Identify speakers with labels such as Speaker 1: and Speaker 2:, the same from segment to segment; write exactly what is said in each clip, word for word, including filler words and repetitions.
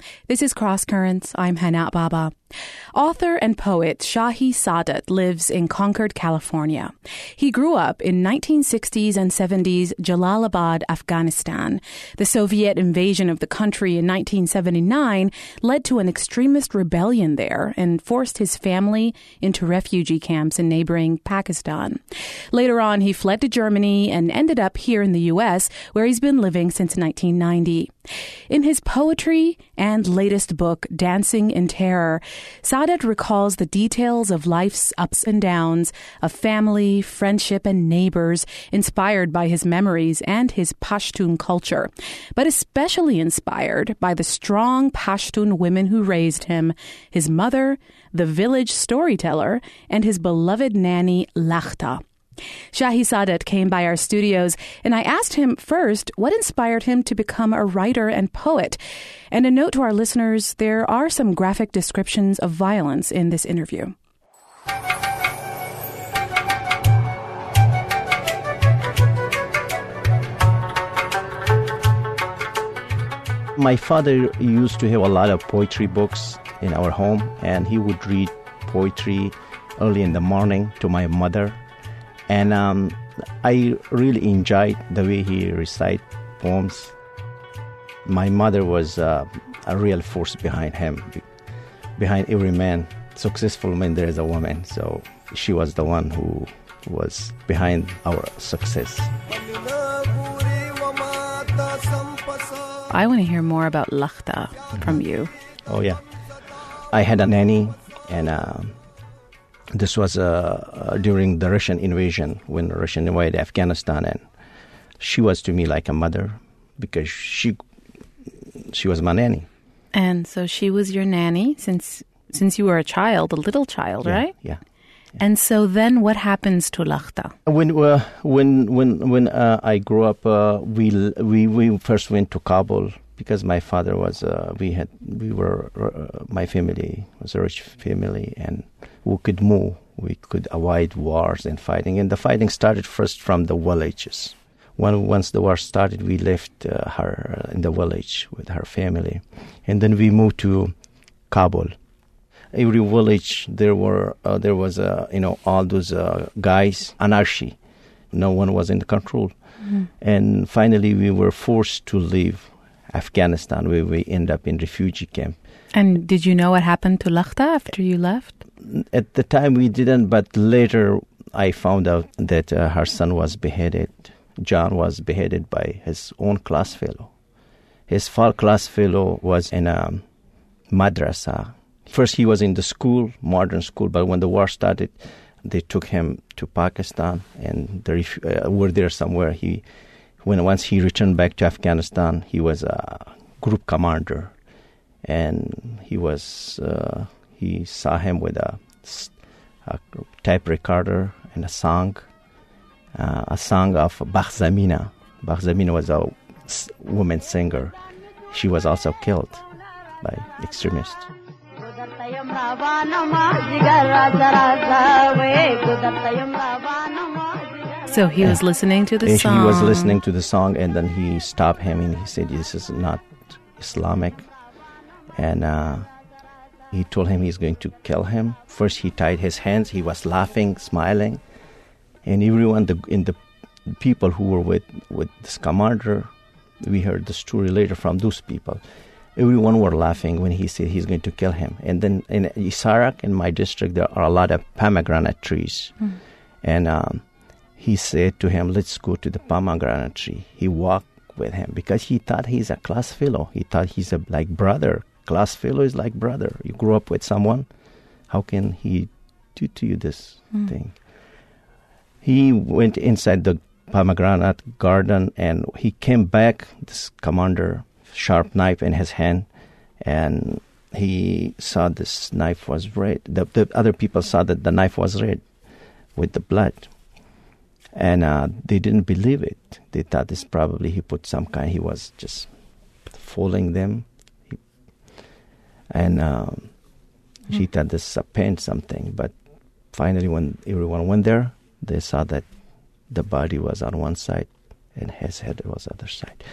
Speaker 1: This is Cross Currents. I'm Hana Baba. Author and poet Shahi Saadat lives in Concord, California. He grew up in nineteen sixties and seventies Jalalabad, Afghanistan. The Soviet invasion of the country in nineteen seventy-nine led to an extremist rebellion there and forced his family into refugee camps in neighboring Pakistan. Later on, he fled to Germany and ended up here in the U S, where he's been living since nineteen ninety. In his poetry and latest book, Dancing in Terror, Saadat recalls the details of life's ups and downs, of family, friendship, and neighbors, inspired by his memories and his Pashtun culture, but especially inspired by the strong Pashtun women who raised him, his mother, the village storyteller, and his beloved nanny, Lakhta. Shahi Saadat came by our studios, and I asked him first what inspired him to become a writer and poet. And a note to our listeners, there are some graphic descriptions of violence in this interview.
Speaker 2: My father used to have a lot of poetry books in our home, and he would read poetry early in the morning to my mother. And um, I really enjoyed the way he recited poems. My mother was uh, a real force behind him. Behind every man, successful man, there is a woman. So she was the one who was behind our success.
Speaker 1: I want to hear more about Lakhta from you.
Speaker 2: Oh, yeah. I had a nanny, and uh, this was uh, during the Russian invasion, when the Russian invaded Afghanistan, and she was to me like a mother because she she was my nanny.
Speaker 1: And so she was your nanny since since you were a child, a little child,
Speaker 2: yeah,
Speaker 1: right?
Speaker 2: Yeah. yeah.
Speaker 1: And so then what happens to Lakhta?
Speaker 2: When uh, when when when uh, I grew up, uh, we we we first went to Kabul because my father was uh, we had we were uh, my family was a rich family, and we could move, we could avoid wars and fighting. And the fighting started first from the villages. When, once the war started, we left uh, her in the village with her family. And then we moved to Kabul. Every village, there were uh, there was, uh, you know, all those uh, guys, anarchy. No one was in control. Mm-hmm. And finally, we were forced to leave Afghanistan, where we ended up in refugee camp.
Speaker 1: And did you know what happened to Lakhta after you left?
Speaker 2: At the time we didn't, but later I found out that uh, her son was beheaded. John was beheaded by his own class fellow. His far class fellow was in a madrasa. First he was in the school, modern school, but when the war started, they took him to Pakistan, and they uh, were there somewhere. He, when once he returned back to Afghanistan, he was a group commander. And he was, uh, he saw him with a, a tape recorder and a song, uh, a song of Bakhzamina. Bakhzamina was a woman singer. She was also killed by extremists.
Speaker 1: So he was listening to the
Speaker 2: and
Speaker 1: song.
Speaker 2: He was listening to the song, and then he stopped him and he said, "This is not Islamic." And uh, he told him he's going to kill him. First, he tied his hands. He was laughing, smiling. And everyone, the, in the people who were with, with this commander, we heard the story later from those people. Everyone were laughing when he said he's going to kill him. And then in Isarak, in my district, there are a lot of pomegranate trees. Mm. And um, he said to him, "Let's go to the pomegranate tree." He walked with him because he thought he's a class fellow. He thought he's a like brother. Class fellow is like brother. You grew up with someone. How can he do to you this mm. thing? He went inside the pomegranate garden, and he came back, this commander, sharp knife in his hand, and he saw this knife was red. The, the other people saw that the knife was red with the blood. And uh, they didn't believe it. They thought this probably he put some kind, he was just fooling them. He, and um, mm. she thought this is a paint something. But finally, when everyone went there, they saw that the body was on one side and his head was on the other side.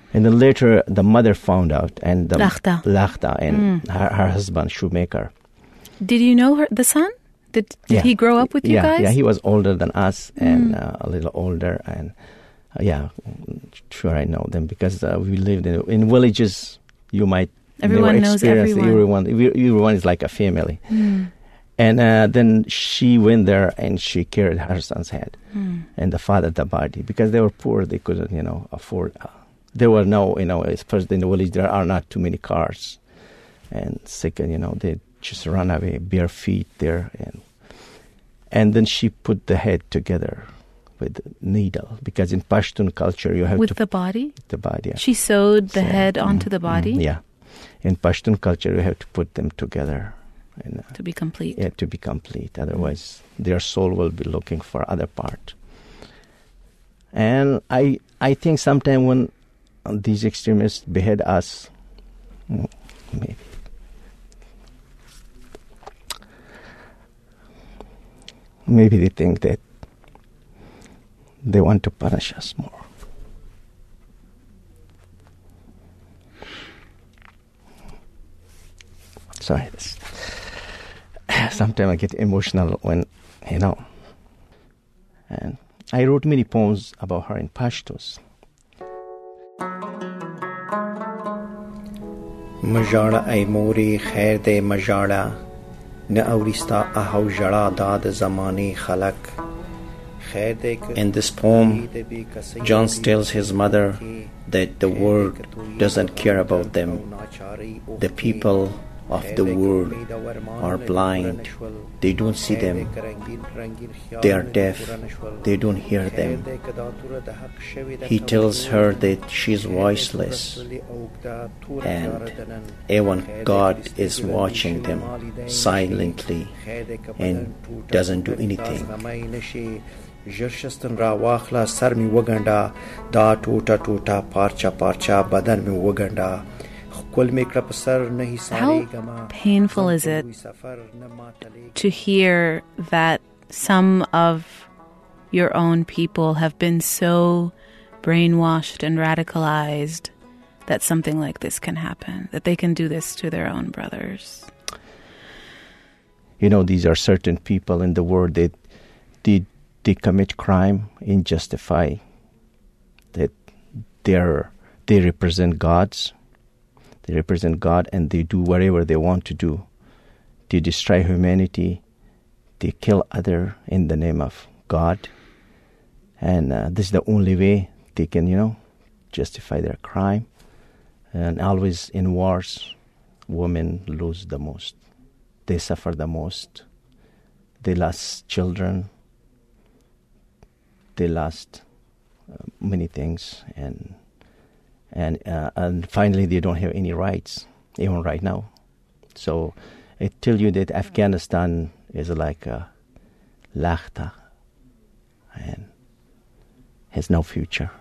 Speaker 2: And then later, the mother found out, and the
Speaker 1: Lakhta.
Speaker 2: Lakhta and
Speaker 1: Mm.
Speaker 2: her, her husband, shoemaker.
Speaker 1: Did you know her, the son? Did did
Speaker 2: Yeah.
Speaker 1: he grow up with you
Speaker 2: yeah,
Speaker 1: guys?
Speaker 2: Yeah, he was older than us and
Speaker 1: Mm.
Speaker 2: uh, a little older. And uh, yeah, sure I know them because uh, we lived in in villages. You might
Speaker 1: Everyone
Speaker 2: never
Speaker 1: knows
Speaker 2: experience
Speaker 1: everyone.
Speaker 2: everyone. Everyone is like a family.
Speaker 1: Mm.
Speaker 2: And uh, then she went there and she carried her son's head
Speaker 1: Mm.
Speaker 2: and the father the body because they were poor. They couldn't, you know, afford. Uh, there were no, you know, first in the village there are not too many cars. And second, you know, they just run away bare feet there. And and then she put the head together with the needle because in Pashtun culture you have
Speaker 1: With
Speaker 2: to
Speaker 1: the body?
Speaker 2: the body. Yeah.
Speaker 1: She sewed the
Speaker 2: So,
Speaker 1: head onto
Speaker 2: mm,
Speaker 1: the body
Speaker 2: mm, yeah. In Pashtun culture you have to put them together. And, uh,
Speaker 1: to be complete.
Speaker 2: yeah, to be complete. Otherwise, their soul will be looking for other part. And I, I think sometime when these extremists behead us, mm, maybe maybe they think that they want to punish us more. Sorry, this. Sometimes I get emotional when, you know. And I wrote many poems about her in Pashtus.
Speaker 3: مژاړه ای مورې خیر دی مژاړه نه اوري ستا اهو ژړا دا د زمانې خلک. In this poem, John tells his mother that the world doesn't care about them. The people of the world are blind. They don't see them. They are deaf. They don't hear them. He tells her that she is voiceless and even God is watching them silently and doesn't do anything.
Speaker 4: ژرشستن را واخلا سر می وګنډا دا ټوټه ټوټه پارچا پارچا بدن می وګنډا خپل می کړ په سر نه
Speaker 1: How painful is it to hear that some of your own people have been so brainwashed and radicalized that something like this can happen, that they can do this to their own brothers?
Speaker 2: You know, these are certain people in the world that they They commit crime unjustified, that they're, they represent gods, they represent God and they do whatever they want to do. They destroy humanity, they kill other in the name of God, and uh, this is the only way they can, you know, justify their crime. And always in wars, women lose the most. They suffer the most. They lost children. They lost uh, many things, and and uh, and finally they don't have any rights, even right now. So I tell you that Afghanistan is like a lakhta and has no future.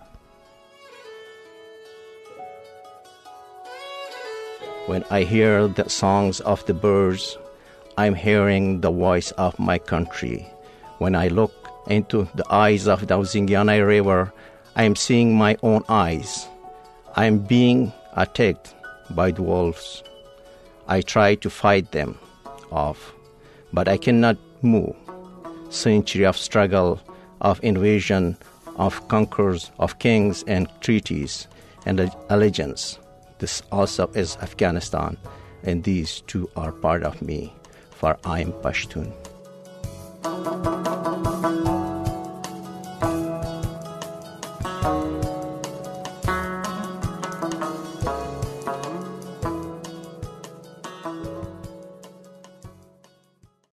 Speaker 2: When I hear the songs of the birds, I'm hearing the voice of my country. When I look into the eyes of the Zingyana River, I am seeing my own eyes. I am being attacked by the wolves. I try to fight them off, but I cannot move. Century of struggle, of invasion, of conquerors, of kings and treaties and allegiance. This also is Afghanistan, and these two are part of me, for I am Pashtun.